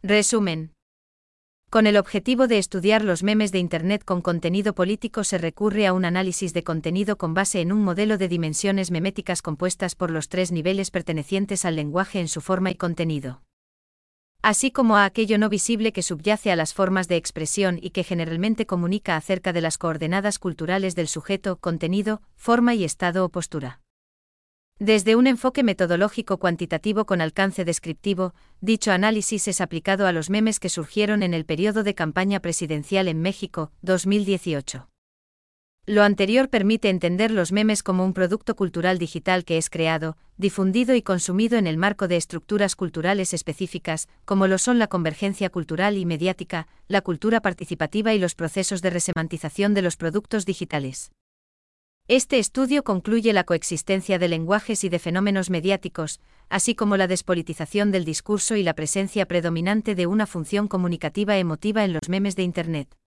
Resumen. Con el objetivo de estudiar los memes de Internet con contenido político se recurre a un análisis de contenido con base en un modelo de dimensiones meméticas compuestas por los 3 niveles pertenecientes al lenguaje en su forma y contenido, así como a aquello no visible que subyace a las formas de expresión y que generalmente comunica acerca de las coordenadas culturales del sujeto, contenido, forma y estado o postura. Desde un enfoque metodológico cuantitativo con alcance descriptivo, dicho análisis es aplicado a los memes que surgieron en el periodo de campaña presidencial en México, 2018. Lo anterior permite entender los memes como un producto cultural digital que es creado, difundido y consumido en el marco de estructuras culturales específicas, como lo son la convergencia cultural y mediática, la cultura participativa y los procesos de resemantización de los productos digitales. Este estudio concluye la coexistencia de lenguajes y de fenómenos mediáticos, así como la despolitización del discurso y la presencia predominante de una función comunicativa emotiva en los memes de Internet.